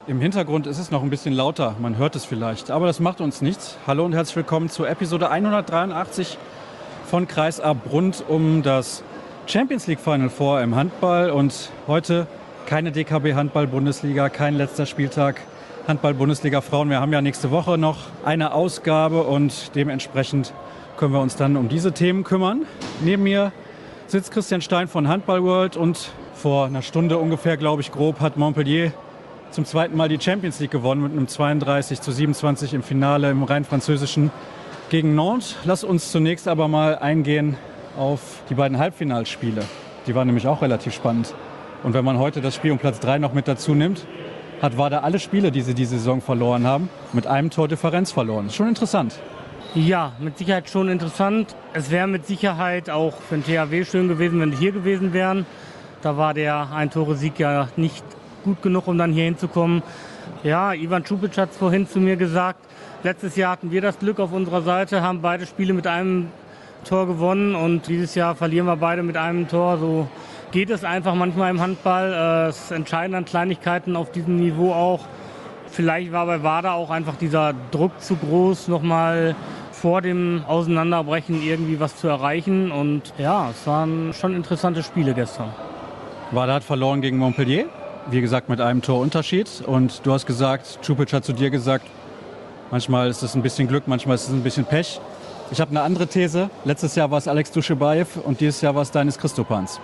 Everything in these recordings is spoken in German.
Im Hintergrund ist es noch ein bisschen lauter, man hört es vielleicht, aber das macht uns nichts. Hallo und herzlich willkommen zur Episode 183 von Kreis Ab rund um das Champions League Final Four im Handball. Und heute keine DKB Handball-Bundesliga, kein letzter Spieltag Handball-Bundesliga Frauen. Wir haben ja nächste Woche noch eine Ausgabe und dementsprechend können wir uns dann um diese Themen kümmern. Neben mir sitzt Christian Stein von Handball World und vor einer Stunde ungefähr, glaube ich, grob, hat Montpellier zum zweiten Mal die Champions League gewonnen mit einem 32:27 im Finale im rein französischen gegen Nantes. Lass uns zunächst aber mal eingehen auf die beiden Halbfinalspiele. Die waren nämlich auch relativ spannend. Und wenn man heute das Spiel um Platz 3 noch mit dazu nimmt, hat WADA alle Spiele, die sie diese Saison verloren haben, mit einem Tor Differenz verloren. Ist schon interessant. Ja, mit Sicherheit schon interessant. Es wäre mit Sicherheit auch für den THW schön gewesen, wenn sie hier gewesen wären. Da war der Ein-Tore-Sieg ja nicht gut genug, um dann hier hinzukommen. Ja, Ivan Čupić hat es vorhin zu mir gesagt, letztes Jahr hatten wir das Glück auf unserer Seite, haben beide Spiele mit einem Tor gewonnen und dieses Jahr verlieren wir beide mit einem Tor. So geht es einfach manchmal im Handball. Es entscheiden dann Kleinigkeiten auf diesem Niveau auch. Vielleicht war bei WADA auch einfach dieser Druck zu groß, nochmal vor dem Auseinanderbrechen irgendwie was zu erreichen. Und ja, es waren schon interessante Spiele gestern. WADA hat verloren gegen Montpellier. Wie gesagt, mit einem Torunterschied. Und du hast gesagt, Čupić hat zu dir gesagt, manchmal ist es ein bisschen Glück, manchmal ist es ein bisschen Pech. Ich habe eine andere These. Letztes Jahr war es Alex Dušebaev und dieses Jahr war es Danis Christopans.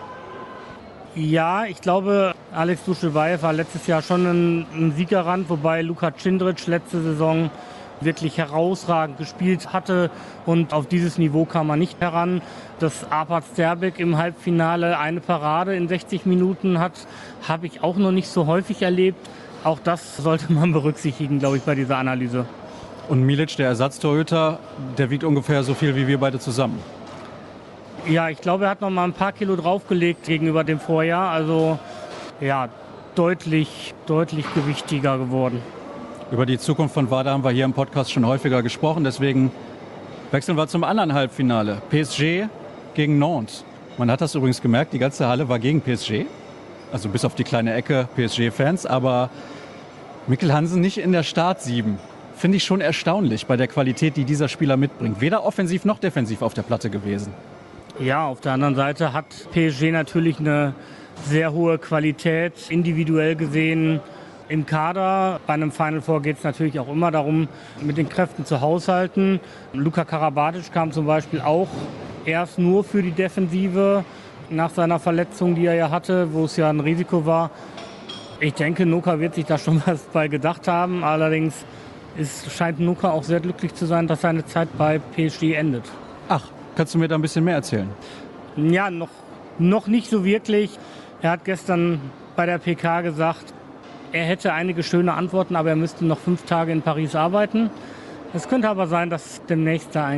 Ja, ich glaube, Alex Dušebaev war letztes Jahr schon ein Siegerrand, wobei Luka Cindrić letzte Saison wirklich herausragend gespielt hatte und auf dieses Niveau kam man nicht heran. Dass Arpad Sterbik im Halbfinale eine Parade in 60 Minuten hat, habe ich auch noch nicht so häufig erlebt. Auch das sollte man berücksichtigen, glaube ich, bei dieser Analyse. Und Milic, der Ersatztorhüter, der wiegt ungefähr so viel wie wir beide zusammen. Ja, ich glaube, er hat noch mal ein paar Kilo draufgelegt gegenüber dem Vorjahr. Also ja, deutlich gewichtiger geworden. Über die Zukunft von WADA haben wir hier im Podcast schon häufiger gesprochen. Deswegen wechseln wir zum anderen Halbfinale. PSG gegen Nantes. Man hat das übrigens gemerkt, die ganze Halle war gegen PSG. Also bis auf die kleine Ecke PSG-Fans. Aber Mikkel Hansen nicht in der Startsieben. Finde ich schon erstaunlich bei der Qualität, die dieser Spieler mitbringt. Weder offensiv noch defensiv auf der Platte gewesen. Ja, auf der anderen Seite hat PSG natürlich eine sehr hohe Qualität, individuell gesehen. Im Kader, bei einem Final Four geht es natürlich auch immer darum, mit den Kräften zu haushalten. Luka Karabatic kam zum Beispiel auch erst nur für die Defensive nach seiner Verletzung, die er ja hatte, wo es ja ein Risiko war. Ich denke, Nuka wird sich da schon was bei gedacht haben. Allerdings scheint Nuka auch sehr glücklich zu sein, dass seine Zeit bei PSG endet. Ach, kannst du mir da ein bisschen mehr erzählen? Ja, noch nicht so wirklich. Er hat gestern bei der PK gesagt, er hätte einige schöne Antworten, aber er müsste noch 5 Tage in Paris arbeiten. Es könnte aber sein, dass demnächst da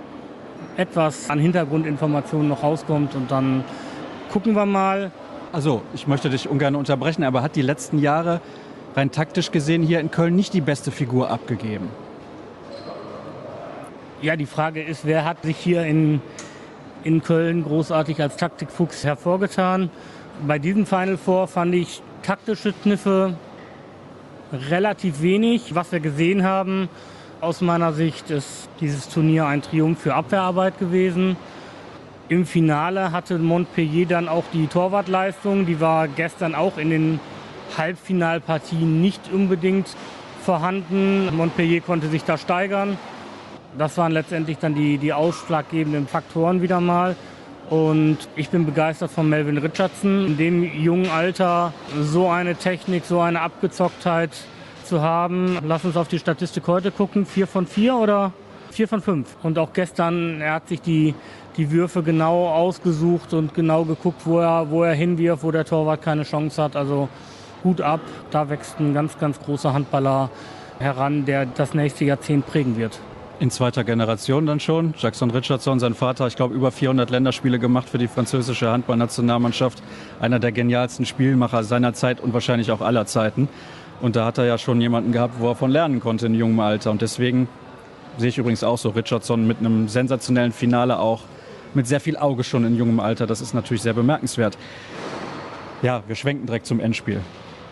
etwas an Hintergrundinformationen noch rauskommt und dann gucken wir mal. Also, ich möchte dich ungern unterbrechen, aber hat die letzten Jahre rein taktisch gesehen hier in Köln nicht die beste Figur abgegeben? Ja, die Frage ist, wer hat sich hier in Köln großartig als Taktikfuchs hervorgetan? Bei diesem Final Four fand ich taktische Kniffe relativ wenig. Was wir gesehen haben, aus meiner Sicht, ist dieses Turnier ein Triumph für Abwehrarbeit gewesen. Im Finale hatte Montpellier dann auch die Torwartleistung. Die war gestern auch in den Halbfinalpartien nicht unbedingt vorhanden. Montpellier konnte sich da steigern. Das waren letztendlich dann die ausschlaggebenden Faktoren wieder mal. Und ich bin begeistert von Melvin Richardson. In dem jungen Alter so eine Technik, so eine Abgezocktheit zu haben. Lass uns auf die Statistik heute gucken. 4 von 4 oder 4 von 5. Und auch gestern, er hat sich die Würfe genau ausgesucht und genau geguckt, wo er hinwirft, wo der Torwart keine Chance hat. Also Hut ab, da wächst ein ganz, ganz großer Handballer heran, der das nächste Jahrzehnt prägen wird. In zweiter Generation dann schon. Jackson Richardson, sein Vater, ich glaube, über 400 Länderspiele gemacht für die französische Handballnationalmannschaft. Einer der genialsten Spielmacher seiner Zeit und wahrscheinlich auch aller Zeiten. Und da hat er ja schon jemanden gehabt, wo er von lernen konnte in jungem Alter. Und deswegen sehe ich übrigens auch so Richardson mit einem sensationellen Finale auch. Mit sehr viel Auge schon in jungem Alter. Das ist natürlich sehr bemerkenswert. Ja, wir schwenken direkt zum Endspiel.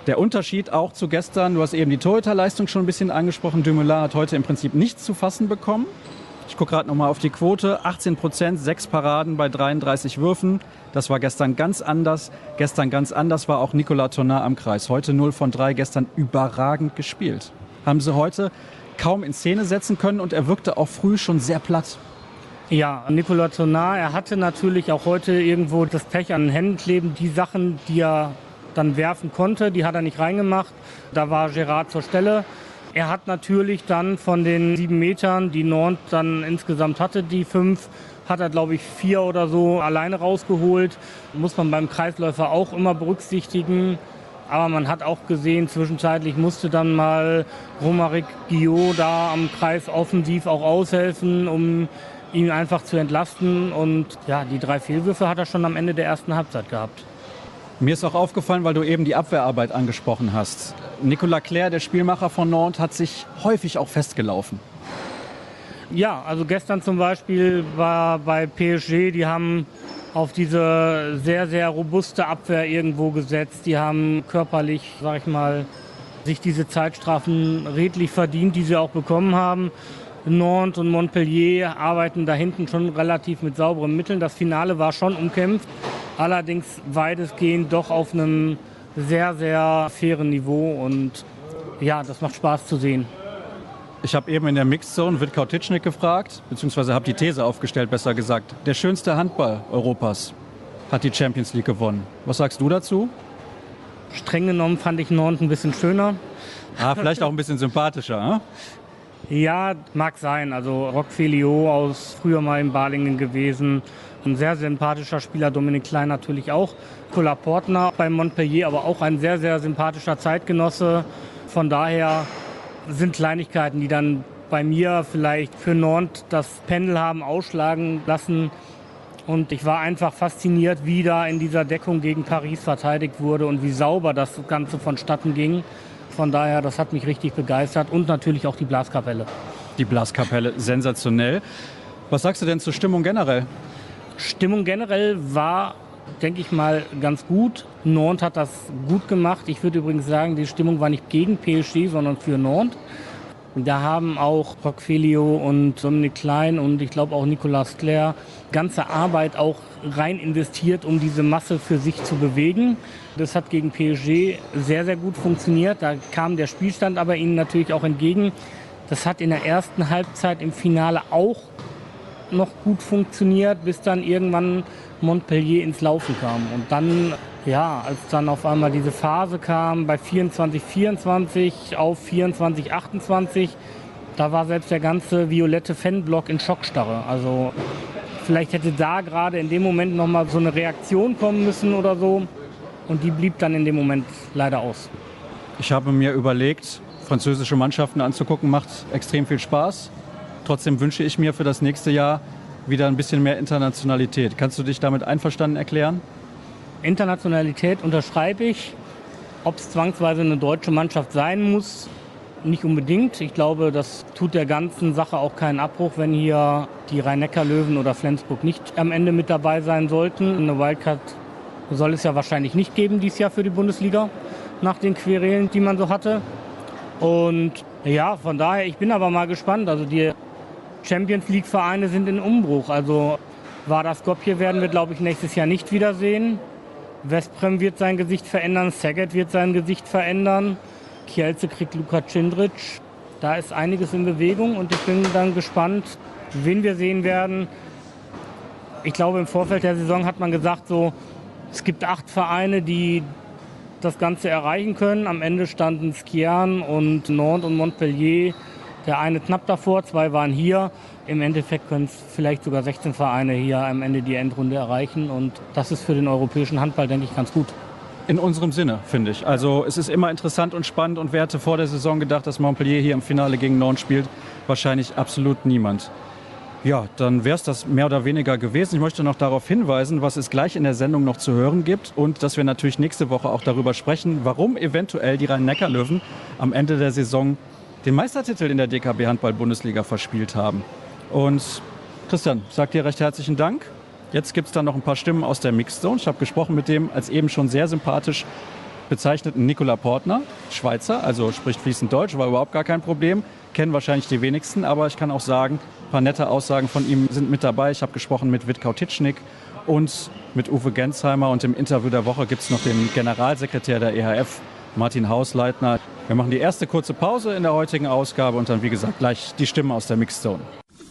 Der Unterschied auch zu gestern, du hast eben die Torhüterleistung schon ein bisschen angesprochen. Dumoulin hat heute im Prinzip nichts zu fassen bekommen. Ich gucke gerade nochmal auf die Quote. 18%, 6 Paraden bei 33 Würfen. Das war gestern ganz anders. Gestern ganz anders war auch Nicolas Tonat am Kreis. Heute 0 von 3, gestern überragend gespielt. Haben sie heute kaum in Szene setzen können und er wirkte auch früh schon sehr platt. Ja, Nicolas Tonat, er hatte natürlich auch heute irgendwo das Pech an den Händen kleben. Die Sachen, die er dann werfen konnte, die hat er nicht reingemacht. Da war Gerard zur Stelle. Er hat natürlich dann von den 7 Metern, die Nantes dann insgesamt hatte, die 5, hat er, glaube ich, 4 oder so alleine rausgeholt. Muss man beim Kreisläufer auch immer berücksichtigen. Aber man hat auch gesehen, zwischenzeitlich musste dann mal Romaric Guillot da am Kreis offensiv auch aushelfen, um ihn einfach zu entlasten. Und ja, die 3 Fehlwürfe hat er schon am Ende der ersten Halbzeit gehabt. Mir ist auch aufgefallen, weil du eben die Abwehrarbeit angesprochen hast. Nicolas Clerc, der Spielmacher von Nantes, hat sich häufig auch festgelaufen. Ja, also gestern zum Beispiel war bei PSG, die haben auf diese sehr, sehr robuste Abwehr irgendwo gesetzt. Die haben körperlich, sag ich mal, sich diese Zeitstrafen redlich verdient, die sie auch bekommen haben. Nantes und Montpellier arbeiten da hinten schon relativ mit sauberen Mitteln. Das Finale war schon umkämpft, allerdings weitestgehend doch auf einem sehr, sehr fairen Niveau. Und ja, das macht Spaß zu sehen. Ich habe eben in der Mixzone Witkau Titschnik gefragt, beziehungsweise habe die These aufgestellt, besser gesagt. Der schönste Handball Europas hat die Champions League gewonnen. Was sagst du dazu? Streng genommen fand ich Nantes ein bisschen schöner. Ah, vielleicht auch ein bisschen sympathischer, hm? Ja, mag sein. Also Roch Feliot aus früher mal in Balingen gewesen. Ein sehr sympathischer Spieler, Dominik Klein natürlich auch. Nicolas Portner bei Montpellier, aber auch ein sehr, sehr sympathischer Zeitgenosse. Von daher sind Kleinigkeiten, die dann bei mir vielleicht für Nantes das Pendel haben ausschlagen lassen. Und ich war einfach fasziniert, wie da in dieser Deckung gegen Paris verteidigt wurde und wie sauber das Ganze vonstatten ging. Von daher, das hat mich richtig begeistert und natürlich auch die Blaskapelle. Die Blaskapelle, sensationell. Was sagst du denn zur Stimmung generell? Stimmung generell war, denke ich mal, ganz gut. Nantes hat das gut gemacht. Ich würde übrigens sagen, die Stimmung war nicht gegen PSG, sondern für Nantes. Da haben auch Roch Feliot und Dominik Klein und ich glaube auch Nicolas Clerc ganze Arbeit auch rein investiert, um diese Masse für sich zu bewegen. Das hat gegen PSG sehr, sehr gut funktioniert. Da kam der Spielstand aber ihnen natürlich auch entgegen. Das hat in der ersten Halbzeit im Finale auch noch gut funktioniert, bis dann irgendwann Montpellier ins Laufen kam. Und dann, ja, als dann auf einmal diese Phase kam bei 24-24 auf 24-28, da war selbst der ganze violette Fanblock in Schockstarre. Also vielleicht hätte da gerade in dem Moment nochmal so eine Reaktion kommen müssen oder so. Und die blieb dann in dem Moment leider aus. Ich habe mir überlegt, französische Mannschaften anzugucken, macht extrem viel Spaß. Trotzdem wünsche ich mir für das nächste Jahr wieder ein bisschen mehr Internationalität. Kannst du dich damit einverstanden erklären? Internationalität unterschreibe ich. Ob es zwangsweise eine deutsche Mannschaft sein muss, nicht unbedingt. Ich glaube, das tut der ganzen Sache auch keinen Abbruch, wenn hier die Rhein-Neckar-Löwen oder Flensburg nicht am Ende mit dabei sein sollten. Eine Wildcard soll es ja wahrscheinlich nicht geben dieses Jahr für die Bundesliga, nach den Querelen, die man so hatte. Und ja, von daher, ich bin aber mal gespannt. Also die Champions League-Vereine sind in Umbruch. Also Vardar Skopje werden wir, glaube ich, nächstes Jahr nicht wiedersehen. Veszprem wird sein Gesicht verändern, Szeged wird sein Gesicht verändern. Kielce kriegt Luka Cindric. Da ist einiges in Bewegung und ich bin dann gespannt, wen wir sehen werden. Ich glaube, im Vorfeld der Saison hat man gesagt, so, es gibt 8 Vereine, die das Ganze erreichen können. Am Ende standen Skiern und Nantes und Montpellier. Der eine knapp davor, 2 waren hier. Im Endeffekt können es vielleicht sogar 16 Vereine hier am Ende die Endrunde erreichen. Und das ist für den europäischen Handball, denke ich, ganz gut. In unserem Sinne, finde ich. Also es ist immer interessant und spannend. Und wer hätte vor der Saison gedacht, dass Montpellier hier im Finale gegen Nantes spielt? Wahrscheinlich absolut niemand. Ja, dann wäre es das mehr oder weniger gewesen. Ich möchte noch darauf hinweisen, was es gleich in der Sendung noch zu hören gibt und dass wir natürlich nächste Woche auch darüber sprechen, warum eventuell die Rhein-Neckar-Löwen am Ende der Saison den Meistertitel in der DKB Handball-Bundesliga verspielt haben. Und Christian, ich sage dir recht herzlichen Dank. Jetzt gibt es dann noch ein paar Stimmen aus der Mixzone. Ich habe gesprochen mit dem als eben schon sehr sympathisch bezeichneten Nicolas Portner, Schweizer, also spricht fließend Deutsch, war überhaupt gar kein Problem. Kennen wahrscheinlich die wenigsten, aber ich kann auch sagen, ein paar nette Aussagen von ihm sind mit dabei. Ich habe gesprochen mit Witkau Titschnig und mit Uwe Gensheimer und im Interview der Woche gibt es noch den Generalsekretär der EHF, Martin Hausleitner. Wir machen die erste kurze Pause in der heutigen Ausgabe und dann, wie gesagt, gleich die Stimmen aus der Mixed Zone.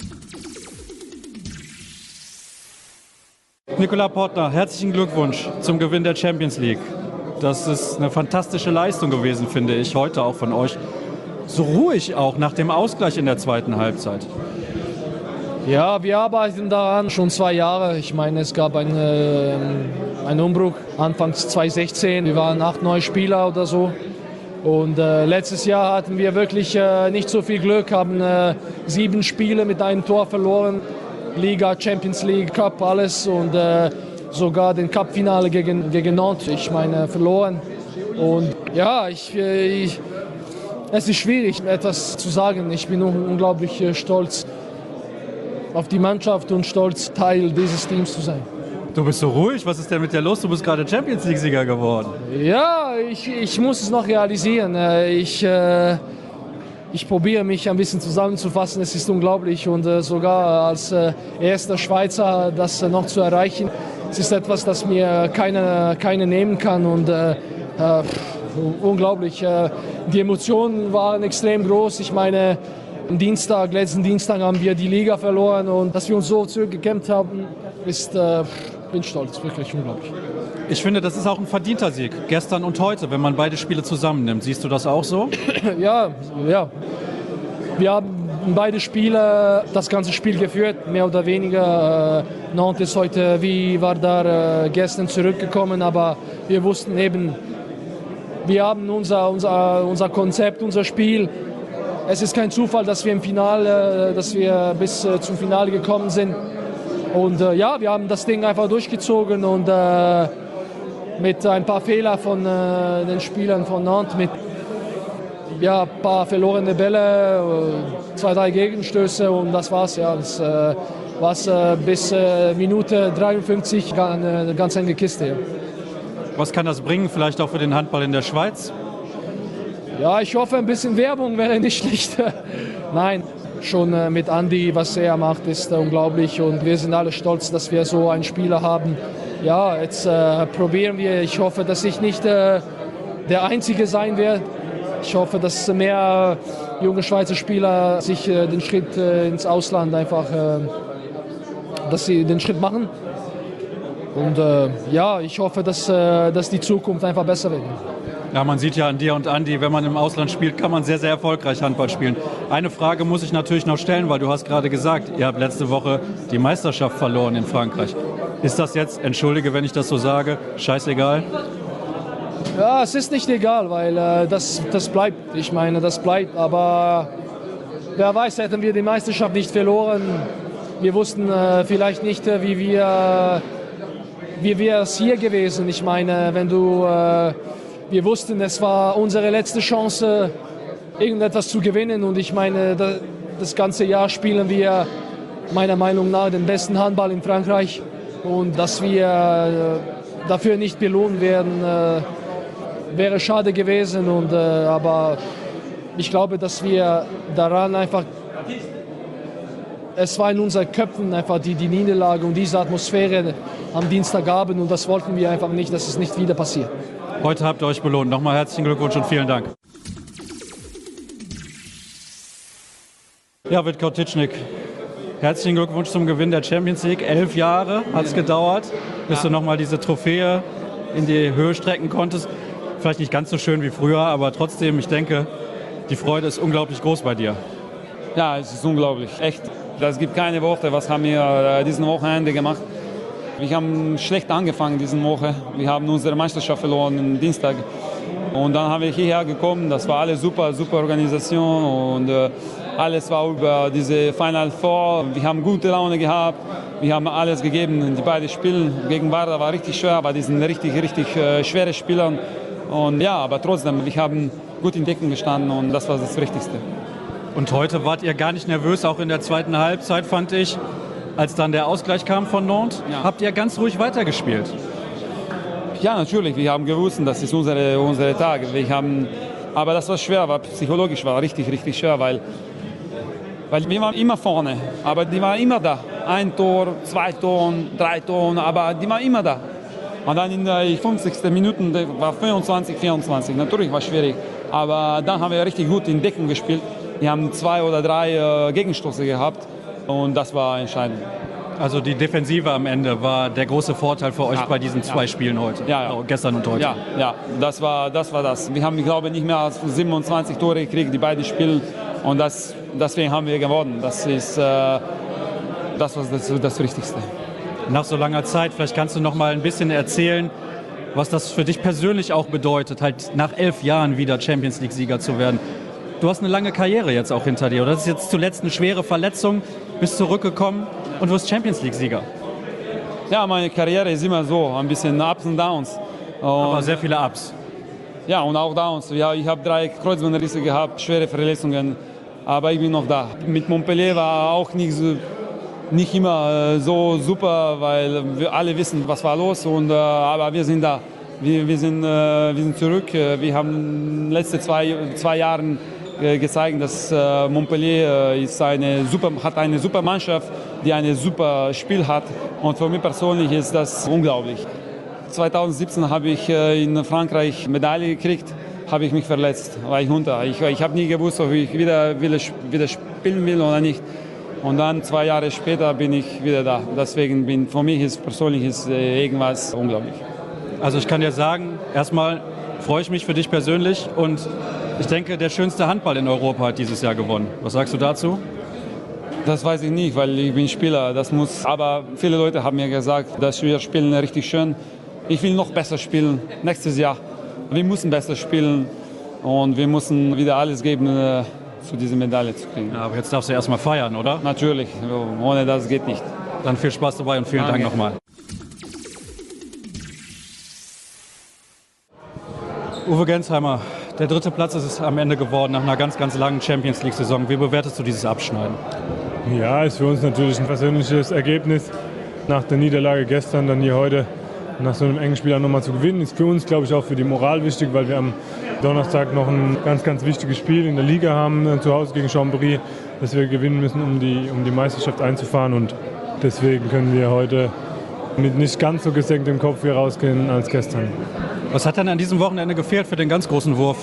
Nicolas Portner, herzlichen Glückwunsch zum Gewinn der Champions League. Das ist eine fantastische Leistung gewesen, finde ich, heute auch von euch. So ruhig auch nach dem Ausgleich in der zweiten Halbzeit. Ja, wir arbeiten daran schon 2 Jahre. Ich meine, es gab einen Umbruch anfangs 2016. Wir waren 8 neue Spieler oder so. Und letztes Jahr hatten wir wirklich nicht so viel Glück, haben 7 Spiele mit einem Tor verloren. Liga, Champions League, Cup, alles und sogar den Cup-Finale gegen Nantes, ich meine, verloren. Und ja, es ist schwierig, etwas zu sagen. Ich bin unglaublich stolz auf die Mannschaft und stolz, Teil dieses Teams zu sein. Du bist so ruhig, was ist denn mit dir los? Du bist gerade Champions League-Sieger geworden. Ja, ich muss es noch realisieren. Ich probiere mich ein bisschen zusammenzufassen, es ist unglaublich und sogar als erster Schweizer das noch zu erreichen, es ist etwas, das mir keiner nehmen kann und unglaublich. Die Emotionen waren extrem groß, ich meine, letzten Dienstag haben wir die Liga verloren und dass wir uns so zurückgekämpft haben, bin stolz, wirklich unglaublich. Ich finde, das ist auch ein verdienter Sieg, gestern und heute, wenn man beide Spiele zusammennimmt. Siehst du das auch so? Ja. Wir haben beide Spiele das ganze Spiel geführt, mehr oder weniger. Nantes ist heute wie Vardar gestern zurückgekommen, aber wir wussten eben, wir haben unser Konzept, unser Spiel. Es ist kein Zufall, dass wir dass wir bis zum Finale gekommen sind. Und ja, wir haben das Ding einfach durchgezogen und mit ein paar Fehlern von den Spielern von Nantes, mit ein paar verlorene Bälle, 2, 3 Gegenstöße und das war's. Ja. Das war bis Minute 53 eine ganz enge Kiste. Ja. Was kann das bringen, vielleicht auch für den Handball in der Schweiz? Ja, ich hoffe, ein bisschen Werbung wäre nicht schlecht. Nein, schon mit Andi, was er macht, ist unglaublich und wir sind alle stolz, dass wir so einen Spieler haben. Ja, jetzt probieren wir. Ich hoffe, dass ich nicht der Einzige sein werde. Ich hoffe, dass mehr junge Schweizer Spieler sich den Schritt ins Ausland einfach, dass sie den Schritt machen. Und ja, ich hoffe, dass die Zukunft einfach besser wird. Ja, man sieht ja an dir und Andi, wenn man im Ausland spielt, kann man sehr, sehr erfolgreich Handball spielen. Eine Frage muss ich natürlich noch stellen, weil du hast gerade gesagt, ihr habt letzte Woche die Meisterschaft verloren in Frankreich. Ist das jetzt, entschuldige, wenn ich das so sage, scheißegal? Ja, es ist nicht egal, weil das bleibt. Ich meine, das bleibt. Aber wer weiß, hätten wir die Meisterschaft nicht verloren. Wir wussten vielleicht nicht, wie wir es hier gewesen. Ich meine, wir wussten, es war unsere letzte Chance, irgendetwas zu gewinnen. Und ich meine, das ganze Jahr spielen wir meiner Meinung nach den besten Handball in Frankreich. Und dass wir dafür nicht belohnt werden, wäre schade gewesen. Aber ich glaube, dass wir daran einfach, es war in unseren Köpfen einfach die Niederlage und diese Atmosphäre am Dienstagabend und das wollten wir einfach nicht, dass es nicht wieder passiert. Heute habt ihr euch belohnt. Nochmal herzlichen Glückwunsch und vielen Dank. Ja, Witkau Titschnig, herzlichen Glückwunsch zum Gewinn der Champions League. 11 Jahre hat es gedauert, bis du nochmal diese Trophäe in die Höhe strecken konntest. Vielleicht nicht ganz so schön wie früher, aber trotzdem, ich denke, die Freude ist unglaublich groß bei dir. Ja, es ist unglaublich, echt. Es gibt keine Worte, was haben wir diesen Wochenende gemacht. Wir haben schlecht angefangen diese Woche. Wir haben unsere Meisterschaft verloren am Dienstag. Und dann haben wir hierher gekommen. Das war alles super Organisation und alles war über diese Final Four. Wir haben gute Laune gehabt. Wir haben alles gegeben in die beiden Spiele. Gegen Vardar war richtig schwer, aber die sind richtig schwere Spieler. Und ja, aber trotzdem, wir haben gut in Deckung gestanden und das war das Wichtigste. Und heute wart ihr gar nicht nervös, auch in der zweiten Halbzeit, fand ich. Als dann der Ausgleich kam von Nantes, habt ihr ganz ruhig weitergespielt. Ja, natürlich. Wir haben gewusst, das ist unsere Tage. Aber das war schwer, psychologisch war richtig, richtig schwer, weil wir waren immer vorne, aber die waren immer da. 1 Tor, 2 Toren, 3 Toren, aber die waren immer da. Und dann in der 50. Minute war 25, 24. Natürlich war es schwierig, aber dann haben wir richtig gut in Deckung gespielt. Wir haben 2 oder 3 Gegenstoße gehabt und das war entscheidend. Also die Defensive am Ende war der große Vorteil für euch bei diesen 2 Spielen heute, gestern und heute. Ja, das war das. Wir haben, ich glaube, nicht mehr als 27 Tore gekriegt, die beiden Spiele. Und deswegen haben wir gewonnen. Das ist das Wichtigste. Nach so langer Zeit, vielleicht kannst du noch mal ein bisschen erzählen, was das für dich persönlich auch bedeutet, halt nach 11 Jahren wieder Champions League-Sieger zu werden. Du hast eine lange Karriere jetzt auch hinter dir. Das ist jetzt zuletzt eine schwere Verletzung, bist zurückgekommen und wirst Champions League-Sieger. Ja, meine Karriere ist immer so, ein bisschen Ups und Downs. Aber sehr viele Ups. Ja, und auch Downs. Ja, ich habe 3 Kreuzbandrisse gehabt, schwere Verletzungen, aber ich bin noch da. Mit Montpellier war auch nicht immer so super, weil wir alle wissen, was war los. Aber wir sind da. Wir sind zurück. Wir haben in den letzten 2 Jahren gezeigt, dass Montpellier hat eine super Mannschaft, die ein super Spiel hat. Und für mich persönlich ist das unglaublich. 2017 habe ich in Frankreich Medaille gekriegt, habe ich mich verletzt, war ich runter. Ich habe nie gewusst, ob ich wieder spielen will oder nicht. Und dann 2 Jahre später bin ich wieder da. Deswegen für mich persönlich ist irgendwas unglaublich. Also ich kann dir sagen, erstmal freue ich mich für dich persönlich und ich denke, der schönste Handball in Europa hat dieses Jahr gewonnen. Was sagst du dazu? Das weiß ich nicht, weil ich bin Spieler. Aber viele Leute haben mir gesagt, dass wir spielen richtig schön. Ich will noch besser spielen nächstes Jahr. Wir müssen besser spielen und wir müssen wieder alles geben, zu dieser Medaille zu kriegen. Ja, aber jetzt darfst du erstmal feiern, oder? Natürlich, ohne das geht nicht. Dann viel Spaß dabei und vielen Dank nochmal. Uwe Gensheimer, der 3. Platz ist es am Ende geworden nach einer ganz, ganz langen Champions-League-Saison. Wie bewertest du dieses Abschneiden? Ja, ist für uns natürlich ein persönliches Ergebnis. Nach der Niederlage gestern, dann hier heute, nach so einem engen Spiel auch nochmal zu gewinnen, ist für uns, glaube ich, auch für die Moral wichtig, weil wir am Donnerstag noch ein ganz, ganz wichtiges Spiel in der Liga haben, zu Hause gegen Chambéry, das wir gewinnen müssen, um die Meisterschaft einzufahren. Und deswegen können wir heute mit nicht ganz so gesenktem Kopf hier rausgehen als gestern. Was hat denn an diesem Wochenende gefehlt für den ganz großen Wurf?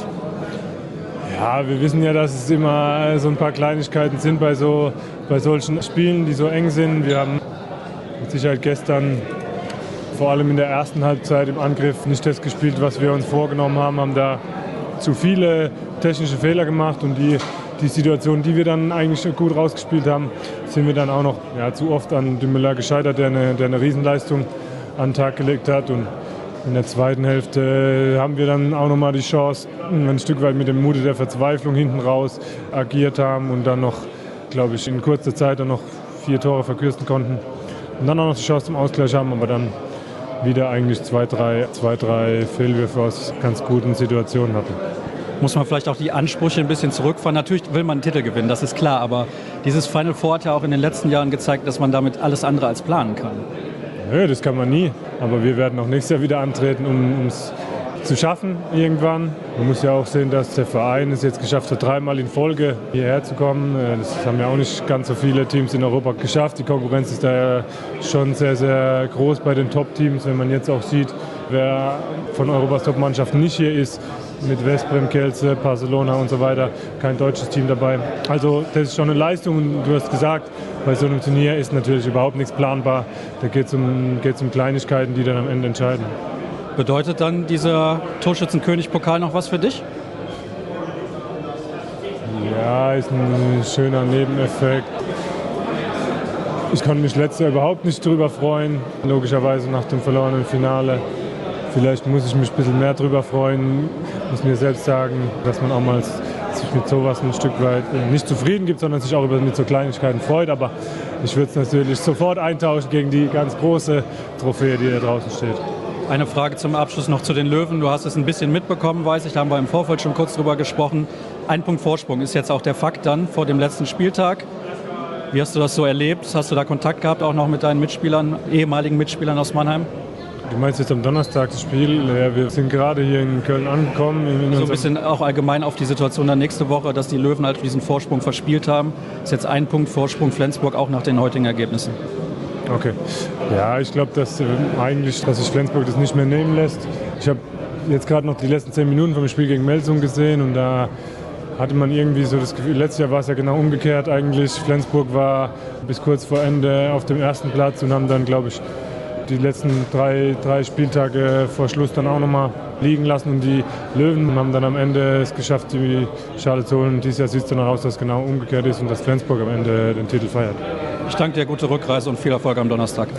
Ja, wir wissen ja, dass es immer so ein paar Kleinigkeiten sind bei solchen Spielen, die so eng sind. Wir haben mit Sicherheit gestern, vor allem in der ersten Halbzeit im Angriff, nicht das gespielt, was wir uns vorgenommen haben da zu viele technische Fehler gemacht und die Situation, die wir dann eigentlich gut rausgespielt haben, sind wir dann auch noch zu oft an Dumoulin gescheitert, der eine Riesenleistung an den Tag gelegt hat. Und in der zweiten Hälfte haben wir dann auch noch mal die Chance, ein Stück weit mit dem Mute der Verzweiflung hinten raus agiert haben und dann noch, glaube ich, in kurzer Zeit dann noch 4 Tore verkürzen konnten. Und dann auch noch die Chance zum Ausgleich haben, aber dann wieder eigentlich 2, 3 Fehlwürfe aus ganz guten Situationen hatten. Muss man vielleicht auch die Ansprüche ein bisschen zurückfahren. Natürlich will man einen Titel gewinnen, das ist klar, aber dieses Final Four hat ja auch in den letzten Jahren gezeigt, dass man damit alles andere als planen kann. Nö, das kann man nie. Aber wir werden auch nächstes Jahr wieder antreten, um es zu schaffen irgendwann. Man muss ja auch sehen, dass der Verein es jetzt geschafft hat, 3-mal in Folge hierher zu kommen. Das haben ja auch nicht ganz so viele Teams in Europa geschafft. Die Konkurrenz ist da ja schon sehr, sehr groß bei den Top-Teams. Wenn man jetzt auch sieht, wer von Europas Top-Mannschaften nicht hier ist, mit Veszprém, Kielce, Barcelona und so weiter, kein deutsches Team dabei. Also das ist schon eine Leistung und du hast gesagt, bei so einem Turnier ist natürlich überhaupt nichts planbar. Da geht es um Kleinigkeiten, die dann am Ende entscheiden. Bedeutet dann dieser Torschützenkönig-Pokal noch was für dich? Ja, ist ein schöner Nebeneffekt. Ich konnte mich letztes Jahr überhaupt nicht drüber freuen, logischerweise nach dem verlorenen Finale. Vielleicht muss ich mich ein bisschen mehr drüber freuen, muss mir selbst sagen, dass man auch mal sich mit sowas ein Stück weit nicht zufrieden gibt, sondern sich auch mit so Kleinigkeiten freut. Aber ich würde es natürlich sofort eintauschen gegen die ganz große Trophäe, die da draußen steht. Eine Frage zum Abschluss noch zu den Löwen. Du hast es ein bisschen mitbekommen, weiß ich, da haben wir im Vorfeld schon kurz drüber gesprochen. 1 Punkt Vorsprung ist jetzt auch der Fakt dann vor dem letzten Spieltag. Wie hast du das so erlebt? Hast du da Kontakt gehabt, auch noch mit deinen Mitspielern, ehemaligen Mitspielern aus Mannheim? Du meinst jetzt am Donnerstag das Spiel? Ja, wir sind gerade hier in Köln angekommen. So ein bisschen auch allgemein auf die Situation dann nächste Woche, dass die Löwen halt diesen Vorsprung verspielt haben. Ist jetzt ein Punkt Vorsprung Flensburg auch nach den heutigen Ergebnissen. Okay. Ja, ich glaube, dass sich Flensburg das nicht mehr nehmen lässt. Ich habe jetzt gerade noch die letzten 10 Minuten vom Spiel gegen Melsung gesehen und da hatte man irgendwie so das Gefühl, letztes Jahr war es ja genau umgekehrt eigentlich. Flensburg war bis kurz vor Ende auf dem ersten Platz und haben dann, glaube ich, die letzten drei Spieltage vor Schluss dann auch nochmal liegen lassen. Und die Löwen haben dann am Ende es geschafft, die Schale zu holen. Und dieses Jahr sieht es dann aus, dass es genau umgekehrt ist und dass Flensburg am Ende den Titel feiert. Ich danke dir, gute Rückreise und viel Erfolg am Donnerstag.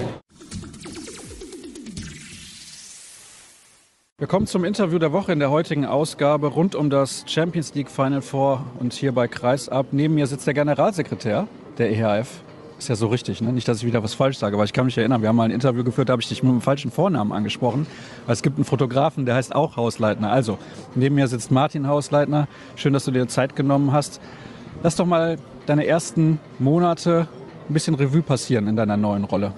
Wir kommen zum Interview der Woche in der heutigen Ausgabe rund um das Champions League Final Four und hier bei Kreisab. Neben mir sitzt der Generalsekretär der EHF. Ist ja so richtig, ne? Nicht, dass ich wieder was falsch sage, aber ich kann mich erinnern, wir haben mal ein Interview geführt, da habe ich dich mit dem falschen Vornamen angesprochen. Weil es gibt einen Fotografen, der heißt auch Hausleitner. Also, neben mir sitzt Martin Hausleitner. Schön, dass du dir Zeit genommen hast. Lass doch mal deine ersten Monate ein bisschen Revue passieren in deiner neuen Rolle.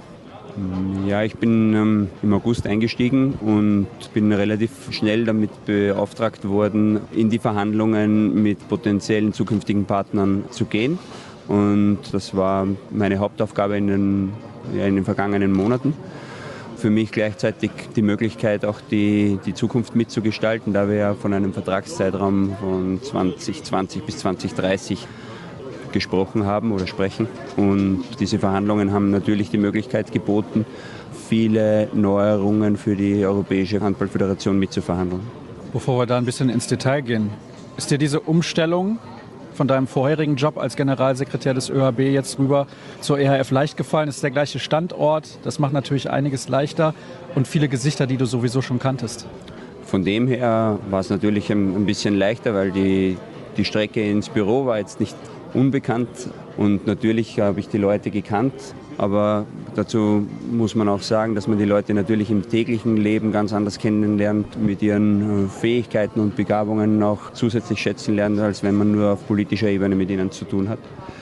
Ja, ich bin im August eingestiegen und bin relativ schnell damit beauftragt worden, in die Verhandlungen mit potenziellen zukünftigen Partnern zu gehen. Und das war meine Hauptaufgabe in den vergangenen Monaten. Für mich gleichzeitig die Möglichkeit, auch die Zukunft mitzugestalten, da wir ja von einem Vertragszeitraum von 2020 bis 2030 gesprochen haben oder sprechen. Und diese Verhandlungen haben natürlich die Möglichkeit geboten, viele Neuerungen für die Europäische Handballföderation mitzuverhandeln. Bevor wir da ein bisschen ins Detail gehen, ist dir diese Umstellung von deinem vorherigen Job als Generalsekretär des ÖHB jetzt rüber zur EHF leicht gefallen? Es ist der gleiche Standort, das macht natürlich einiges leichter und viele Gesichter, die du sowieso schon kanntest. Von dem her war es natürlich ein bisschen leichter, weil die Strecke ins Büro war jetzt nicht unbekannt und natürlich habe ich die Leute gekannt, aber dazu muss man auch sagen, dass man die Leute natürlich im täglichen Leben ganz anders kennenlernt, mit ihren Fähigkeiten und Begabungen auch zusätzlich schätzen lernt, als wenn man nur auf politischer Ebene mit ihnen zu tun hat.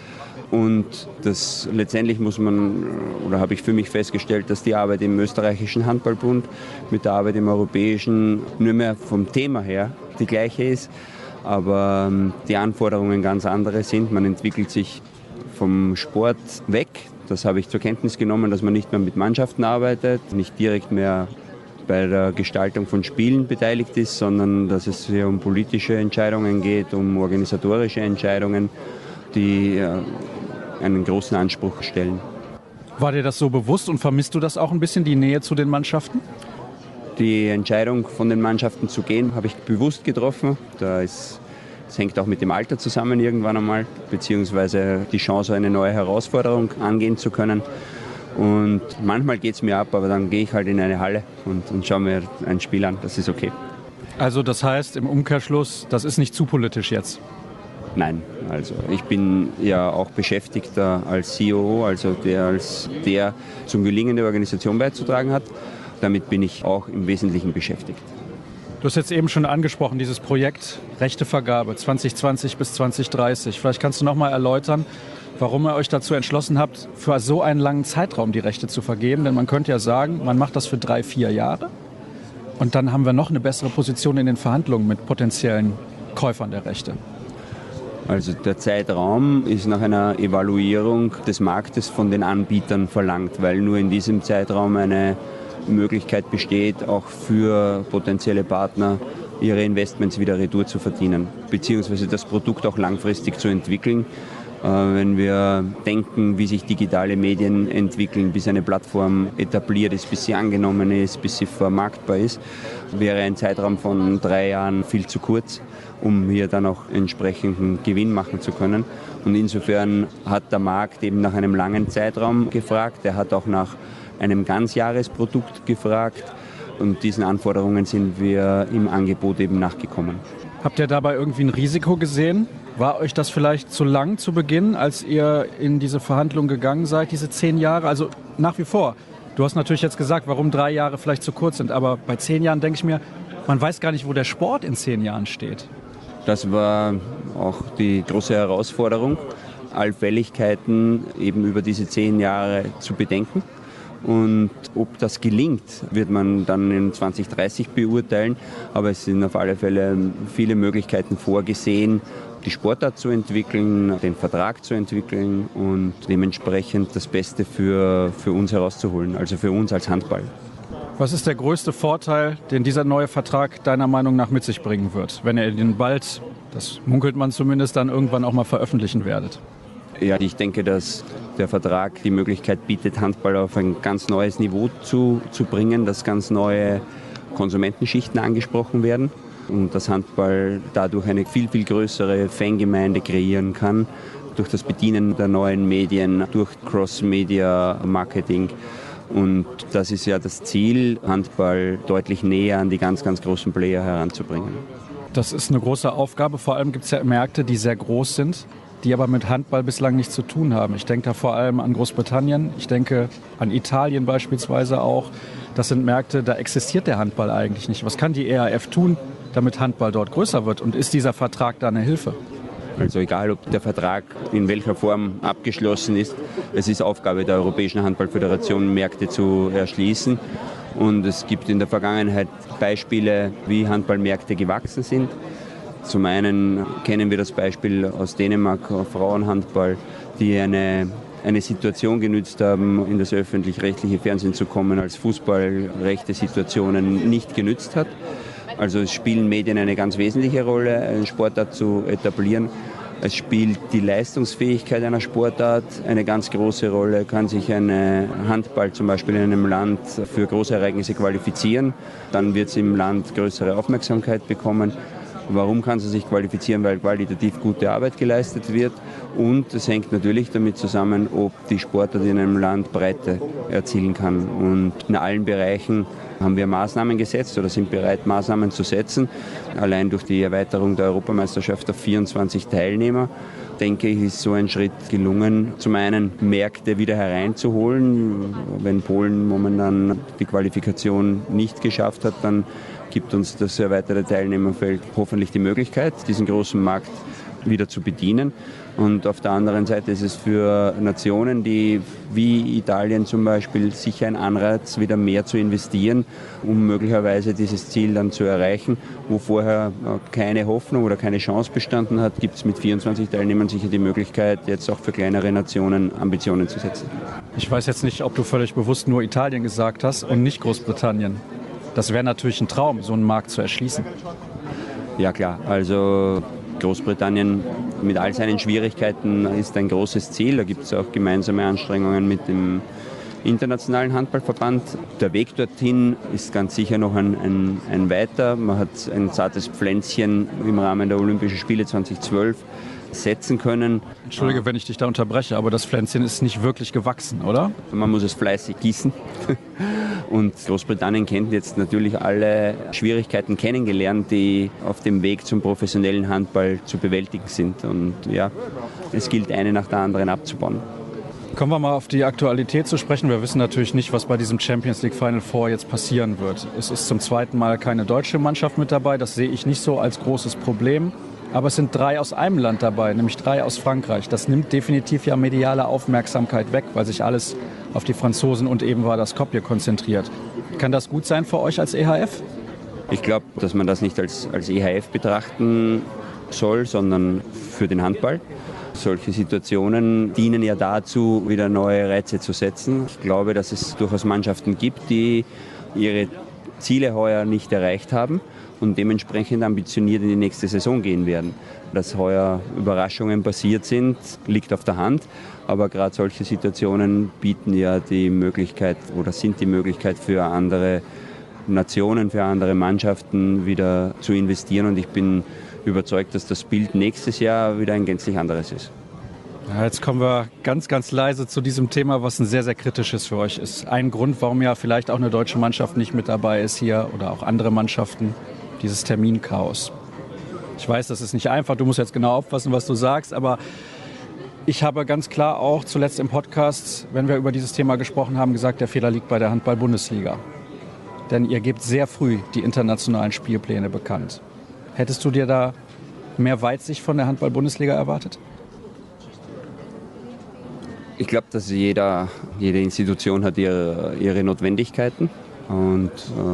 Und das letztendlich habe ich für mich festgestellt, dass die Arbeit im österreichischen Handballbund mit der Arbeit im europäischen nur mehr vom Thema her die gleiche ist, aber die Anforderungen ganz andere sind. Man entwickelt sich vom Sport weg. Das habe ich zur Kenntnis genommen, dass man nicht mehr mit Mannschaften arbeitet, nicht direkt mehr bei der Gestaltung von Spielen beteiligt ist, sondern dass es hier um politische Entscheidungen geht, um organisatorische Entscheidungen, die einen großen Anspruch stellen. War dir das so bewusst und vermisst du das auch ein bisschen, die Nähe zu den Mannschaften? Die Entscheidung, von den Mannschaften zu gehen, habe ich bewusst getroffen. Das hängt auch mit dem Alter zusammen irgendwann einmal, beziehungsweise die Chance, eine neue Herausforderung angehen zu können. Und manchmal geht es mir ab, aber dann gehe ich halt in eine Halle und schaue mir ein Spiel an. Das ist okay. Also das heißt im Umkehrschluss, das ist nicht zu politisch jetzt? Nein, also ich bin ja auch Beschäftigter als COO, also der zum Gelingen der Organisation beizutragen hat. Damit bin ich auch im Wesentlichen beschäftigt. Du hast jetzt eben schon angesprochen, dieses Projekt Rechtevergabe 2020 bis 2030. Vielleicht kannst du noch mal erläutern, warum ihr euch dazu entschlossen habt, für so einen langen Zeitraum die Rechte zu vergeben. Denn man könnte ja sagen, man macht das für 3-4 Jahre und dann haben wir noch eine bessere Position in den Verhandlungen mit potenziellen Käufern der Rechte. Also der Zeitraum ist nach einer Evaluierung des Marktes von den Anbietern verlangt, weil nur in diesem Zeitraum eine Möglichkeit besteht, auch für potenzielle Partner ihre Investments wieder retour zu verdienen, beziehungsweise das Produkt auch langfristig zu entwickeln. Wenn wir denken, wie sich digitale Medien entwickeln, bis eine Plattform etabliert ist, bis sie angenommen ist, bis sie vermarktbar ist, wäre ein Zeitraum von 3 Jahren viel zu kurz, um hier dann auch entsprechenden Gewinn machen zu können. Und insofern hat der Markt eben nach einem langen Zeitraum gefragt. Er hat auch nach einem Ganzjahresprodukt gefragt und diesen Anforderungen sind wir im Angebot eben nachgekommen. Habt ihr dabei irgendwie ein Risiko gesehen? War euch das vielleicht zu lang zu Beginn, als ihr in diese Verhandlungen gegangen seid, diese 10 Jahre? Also nach wie vor. Du hast natürlich jetzt gesagt, warum 3 Jahre vielleicht zu kurz sind, aber bei 10 Jahren denke ich mir, man weiß gar nicht, wo der Sport in 10 Jahren steht. Das war auch die große Herausforderung, Allfälligkeiten eben über diese 10 Jahre zu bedenken Und ob das gelingt, wird man dann in 2030 beurteilen. Aber es sind auf alle Fälle viele Möglichkeiten vorgesehen, die Sportart zu entwickeln, den Vertrag zu entwickeln und dementsprechend das Beste für uns herauszuholen, also für uns als Handball. Was ist der größte Vorteil, den dieser neue Vertrag deiner Meinung nach mit sich bringen wird, wenn ihr den bald, das munkelt man zumindest, dann irgendwann auch mal veröffentlichen werdet? Ja, ich denke, dass der Vertrag die Möglichkeit bietet, Handball auf ein ganz neues Niveau zu bringen, dass ganz neue Konsumentenschichten angesprochen werden und dass Handball dadurch eine viel, viel größere Fangemeinde kreieren kann, durch das Bedienen der neuen Medien, durch Cross-Media-Marketing. Und das ist ja das Ziel, Handball deutlich näher an die ganz, ganz großen Player heranzubringen. Das ist eine große Aufgabe. Vor allem gibt es ja Märkte, die sehr groß sind, die aber mit Handball bislang nichts zu tun haben. Ich denke da vor allem an Großbritannien, ich denke an Italien beispielsweise auch. Das sind Märkte, da existiert der Handball eigentlich nicht. Was kann die EHF tun, damit Handball dort größer wird? Und ist dieser Vertrag da eine Hilfe? Also egal, ob der Vertrag in welcher Form abgeschlossen ist, es ist Aufgabe der Europäischen Handballföderation, Märkte zu erschließen. Und es gibt in der Vergangenheit Beispiele, wie Handballmärkte gewachsen sind. Zum einen kennen wir das Beispiel aus Dänemark, Frauenhandball, die eine Situation genützt haben, in das öffentlich-rechtliche Fernsehen zu kommen, als Fußball rechte Situationen nicht genützt hat. Also es spielen Medien eine ganz wesentliche Rolle, eine Sportart zu etablieren. Es spielt die Leistungsfähigkeit einer Sportart eine ganz große Rolle. Kann sich ein Handball zum Beispiel in einem Land für große Ereignisse qualifizieren, dann wird es im Land größere Aufmerksamkeit bekommen. Warum kann sie sich qualifizieren? Weil qualitativ gute Arbeit geleistet wird. Und es hängt natürlich damit zusammen, ob die Sportart in einem Land Breite erzielen kann. Und in allen Bereichen haben wir Maßnahmen gesetzt oder sind bereit, Maßnahmen zu setzen. Allein durch die Erweiterung der Europameisterschaft auf 24 Teilnehmer, denke ich, ist so ein Schritt gelungen. Zum einen Märkte wieder hereinzuholen. Wenn Polen momentan die Qualifikation nicht geschafft hat, dann gibt uns das erweiterte Teilnehmerfeld hoffentlich die Möglichkeit, diesen großen Markt wieder zu bedienen. Und auf der anderen Seite ist es für Nationen, die wie Italien zum Beispiel, sicher ein Anreiz, wieder mehr zu investieren, um möglicherweise dieses Ziel dann zu erreichen. Wo vorher keine Hoffnung oder keine Chance bestanden hat, gibt es mit 24 Teilnehmern sicher die Möglichkeit, jetzt auch für kleinere Nationen Ambitionen zu setzen. Ich weiß jetzt nicht, ob du völlig bewusst nur Italien gesagt hast und nicht Großbritannien. Das wäre natürlich ein Traum, so einen Markt zu erschließen. Ja klar, also Großbritannien mit all seinen Schwierigkeiten ist ein großes Ziel. Da gibt es auch gemeinsame Anstrengungen mit dem internationalen Handballverband. Der Weg dorthin ist ganz sicher noch ein weiter. Man hat ein zartes Pflänzchen im Rahmen der Olympischen Spiele 2012 setzen können. Entschuldige, wenn ich dich da unterbreche, aber das Pflänzchen ist nicht wirklich gewachsen, oder? Man muss es fleißig gießen. Und Großbritannien kennt jetzt natürlich alle Schwierigkeiten kennengelernt, die auf dem Weg zum professionellen Handball zu bewältigen sind. Und ja, es gilt, eine nach der anderen abzubauen. Kommen wir mal auf die Aktualität zu sprechen. Wir wissen natürlich nicht, was bei diesem Champions League Final Four jetzt passieren wird. Es ist zum zweiten Mal keine deutsche Mannschaft mit dabei. Das sehe ich nicht so als großes Problem. Aber es sind 3 aus einem Land dabei, nämlich 3 aus Frankreich. Das nimmt definitiv ja mediale Aufmerksamkeit weg, weil sich alles auf die Franzosen und eben war das Skopje konzentriert. Kann das gut sein für euch als EHF? Ich glaube, dass man das nicht als EHF betrachten soll, sondern für den Handball. Solche Situationen dienen ja dazu, wieder neue Reize zu setzen. Ich glaube, dass es durchaus Mannschaften gibt, die ihre Ziele heuer nicht erreicht haben und dementsprechend ambitioniert in die nächste Saison gehen werden. Dass heuer Überraschungen passiert sind, liegt auf der Hand. Aber gerade solche Situationen bieten ja die Möglichkeit oder sind die Möglichkeit für andere Nationen, für andere Mannschaften wieder zu investieren. Und ich bin überzeugt, dass das Bild nächstes Jahr wieder ein gänzlich anderes ist. Ja, jetzt kommen wir ganz, ganz leise zu diesem Thema, was ein sehr, sehr kritisches für euch ist. Ein Grund, warum ja vielleicht auch eine deutsche Mannschaft nicht mit dabei ist hier oder auch andere Mannschaften, dieses Terminchaos. Ich weiß, das ist nicht einfach, du musst jetzt genau aufpassen, was du sagst, aber ich habe ganz klar auch zuletzt im Podcast, wenn wir über dieses Thema gesprochen haben, gesagt, der Fehler liegt bei der Handball-Bundesliga. Denn ihr gebt sehr früh die internationalen Spielpläne bekannt. Hättest du dir da mehr Weitsicht von der Handball-Bundesliga erwartet? Ich glaube, dass jede Institution hat ihre Notwendigkeiten und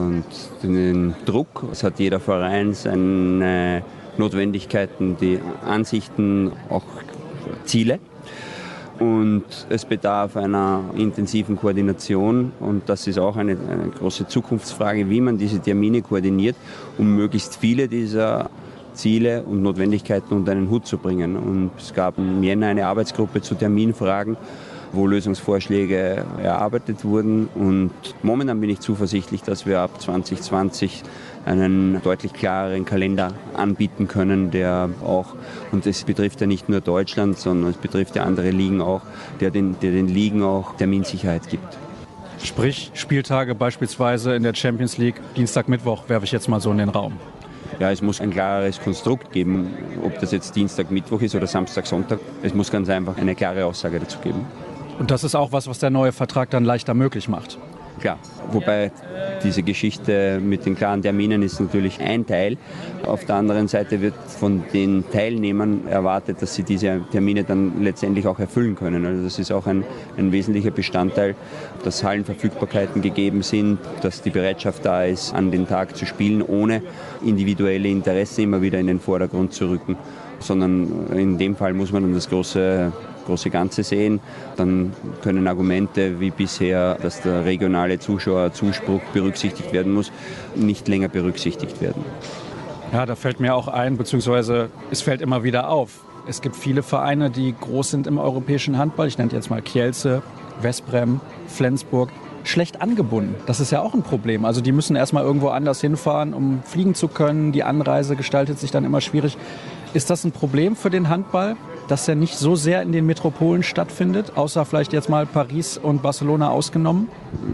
den Druck. Es hat jeder Verein seine Notwendigkeiten, die Ansichten, auch Ziele. Und es bedarf einer intensiven Koordination und das ist auch eine große Zukunftsfrage, wie man diese Termine koordiniert, um möglichst viele dieser Ziele und Notwendigkeiten unter einen Hut zu bringen. Und es gab im Jänner eine Arbeitsgruppe zu Terminfragen, wo Lösungsvorschläge erarbeitet wurden. Und momentan bin ich zuversichtlich, dass wir ab 2020 einen deutlich klareren Kalender anbieten können, der auch, und es betrifft ja nicht nur Deutschland, sondern es betrifft ja andere Ligen auch, der den Ligen auch Terminsicherheit gibt. Sprich, Spieltage beispielsweise in der Champions League, Dienstag, Mittwoch, werfe ich jetzt mal so in den Raum. Ja, es muss ein klares Konstrukt geben, ob das jetzt Dienstag, Mittwoch ist oder Samstag, Sonntag. Es muss ganz einfach eine klare Aussage dazu geben. Und das ist auch was der neue Vertrag dann leichter möglich macht. Klar, wobei diese Geschichte mit den klaren Terminen ist natürlich ein Teil. Auf der anderen Seite wird von den Teilnehmern erwartet, dass sie diese Termine dann letztendlich auch erfüllen können. Also das ist auch ein wesentlicher Bestandteil, dass Hallenverfügbarkeiten gegeben sind, dass die Bereitschaft da ist, an den Tag zu spielen, ohne individuelle Interessen immer wieder in den Vordergrund zu rücken. Sondern in dem Fall muss man dann das große Ganze sehen. Dann können Argumente wie bisher, dass der regionale Zuschauerzuspruch berücksichtigt werden muss, nicht länger berücksichtigt werden. Ja, da fällt mir auch ein, beziehungsweise es fällt immer wieder auf. Es gibt viele Vereine, die groß sind im europäischen Handball. Ich nenne jetzt mal Kielce, Westbrem, Flensburg. Schlecht angebunden. Das ist ja auch ein Problem. Also die müssen erstmal irgendwo anders hinfahren, um fliegen zu können. Die Anreise gestaltet sich dann immer schwierig. Ist das ein Problem für den Handball, dass er nicht so sehr in den Metropolen stattfindet, außer vielleicht jetzt mal Paris und Barcelona ausgenommen?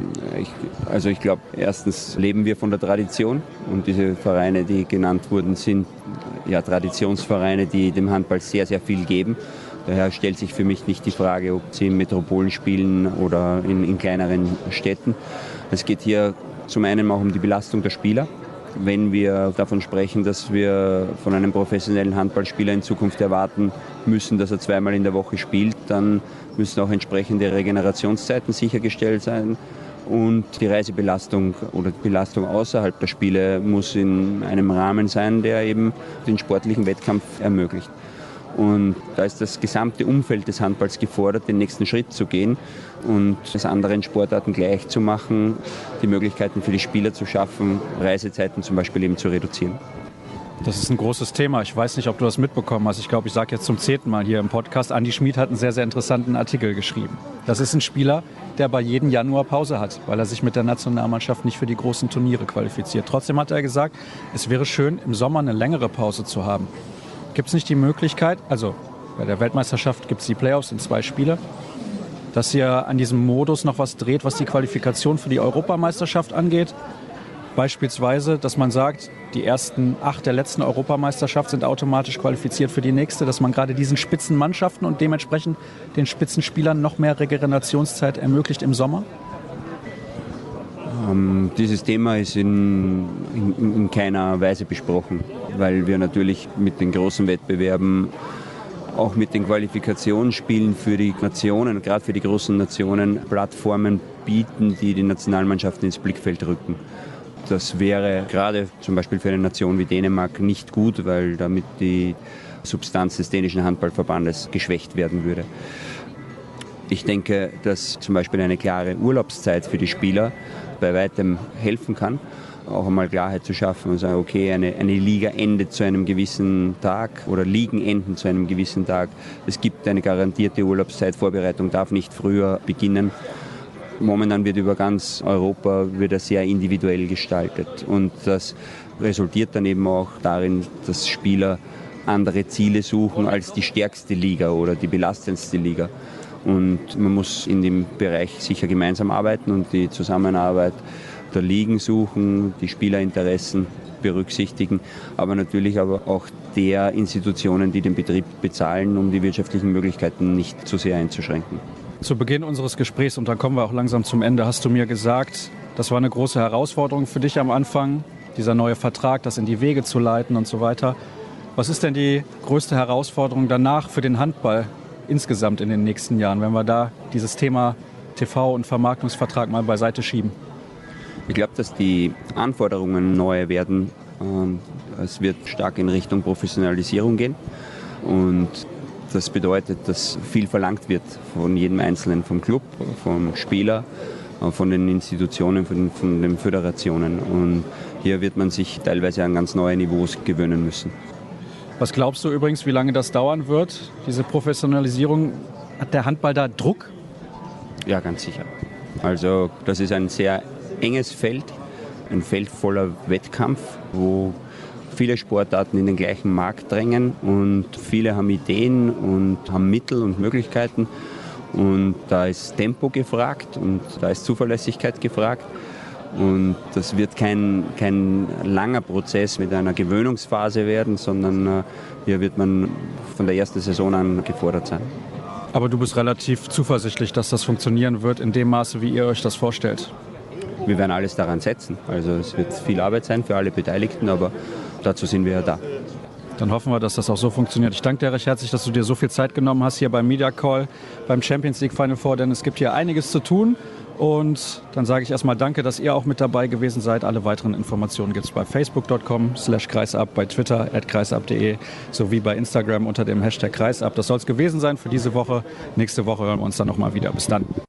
Ich glaube, erstens leben wir von der Tradition und diese Vereine, die genannt wurden, sind ja Traditionsvereine, die dem Handball sehr, sehr viel geben. Daher stellt sich für mich nicht die Frage, ob sie in Metropolen spielen oder in kleineren Städten. Es geht hier zum einen auch um die Belastung der Spieler. Wenn wir davon sprechen, dass wir von einem professionellen Handballspieler in Zukunft erwarten müssen, dass er zweimal in der Woche spielt, dann müssen auch entsprechende Regenerationszeiten sichergestellt sein. Und die Reisebelastung oder die Belastung außerhalb der Spiele muss in einem Rahmen sein, der eben den sportlichen Wettkampf ermöglicht. Und da ist das gesamte Umfeld des Handballs gefordert, den nächsten Schritt zu gehen und es anderen Sportarten gleich zu machen, die Möglichkeiten für die Spieler zu schaffen, Reisezeiten zum Beispiel eben zu reduzieren. Das ist ein großes Thema. Ich weiß nicht, ob du das mitbekommen hast. Ich glaube, ich sage jetzt zum 10. Mal hier im Podcast, Andi Schmid hat einen sehr, sehr interessanten Artikel geschrieben. Das ist ein Spieler, der bei jedem Januar Pause hat, weil er sich mit der Nationalmannschaft nicht für die großen Turniere qualifiziert. Trotzdem hat er gesagt, es wäre schön, im Sommer eine längere Pause zu haben. Gibt es nicht die Möglichkeit, also bei der Weltmeisterschaft gibt es die Playoffs in 2 Spiele, dass ihr an diesem Modus noch was dreht, was die Qualifikation für die Europameisterschaft angeht? Beispielsweise, dass man sagt, die ersten 8 der letzten Europameisterschaft sind automatisch qualifiziert für die nächste, dass man gerade diesen Spitzenmannschaften und dementsprechend den Spitzenspielern noch mehr Regenerationszeit ermöglicht im Sommer? Dieses Thema ist in keiner Weise besprochen, weil wir natürlich mit den großen Wettbewerben, auch mit den Qualifikationsspielen für die Nationen, gerade für die großen Nationen, Plattformen bieten, die die Nationalmannschaften ins Blickfeld rücken. Das wäre gerade zum Beispiel für eine Nation wie Dänemark nicht gut, weil damit die Substanz des dänischen Handballverbandes geschwächt werden würde. Ich denke, dass zum Beispiel eine klare Urlaubszeit für die Spieler bei weitem helfen kann, auch einmal Klarheit zu schaffen und sagen, okay, eine Liga endet zu einem gewissen Tag oder Ligen enden zu einem gewissen Tag. Es gibt eine garantierte Urlaubszeit, Vorbereitung darf nicht früher beginnen. Momentan wird über ganz Europa sehr individuell gestaltet und das resultiert dann eben auch darin, dass Spieler andere Ziele suchen als die stärkste Liga oder die belastendste Liga. Und man muss in dem Bereich sicher gemeinsam arbeiten und die Zusammenarbeit der Ligen suchen, die Spielerinteressen berücksichtigen, aber natürlich auch der Institutionen, die den Betrieb bezahlen, um die wirtschaftlichen Möglichkeiten nicht zu sehr einzuschränken. Zu Beginn unseres Gesprächs, und dann kommen wir auch langsam zum Ende, hast du mir gesagt, das war eine große Herausforderung für dich am Anfang, dieser neue Vertrag, das in die Wege zu leiten und so weiter. Was ist denn die größte Herausforderung danach für den Handball insgesamt in den nächsten Jahren, wenn wir da dieses Thema TV und Vermarktungsvertrag mal beiseite schieben? Ich glaube, dass die Anforderungen neu werden. Es wird stark in Richtung Professionalisierung gehen. Und das bedeutet, dass viel verlangt wird von jedem Einzelnen, vom Club, vom Spieler, von den Institutionen, von den Föderationen. Und hier wird man sich teilweise an ganz neue Niveaus gewöhnen müssen. Was glaubst du übrigens, wie lange das dauern wird, diese Professionalisierung? Hat der Handball da Druck? Ja, ganz sicher. Also das ist ein sehr enges Feld, ein Feld voller Wettkampf, wo viele Sportarten in den gleichen Markt drängen und viele haben Ideen und haben Mittel und Möglichkeiten. Und da ist Tempo gefragt und da ist Zuverlässigkeit gefragt. Und das wird kein langer Prozess mit einer Gewöhnungsphase werden, sondern hier wird man von der ersten Saison an gefordert sein. Aber du bist relativ zuversichtlich, dass das funktionieren wird in dem Maße, wie ihr euch das vorstellt? Wir werden alles daran setzen. Also es wird viel Arbeit sein für alle Beteiligten, aber dazu sind wir ja da. Dann hoffen wir, dass das auch so funktioniert. Ich danke dir recht herzlich, dass du dir so viel Zeit genommen hast hier beim Media Call, beim Champions League Final Four, denn es gibt hier einiges zu tun. Und dann sage ich erstmal danke, dass ihr auch mit dabei gewesen seid. Alle weiteren Informationen gibt es bei facebook.com/kreisab, bei Twitter @kreisab.de sowie bei Instagram unter dem Hashtag Kreisab. Das soll es gewesen sein für diese Woche. Nächste Woche hören wir uns dann nochmal wieder. Bis dann.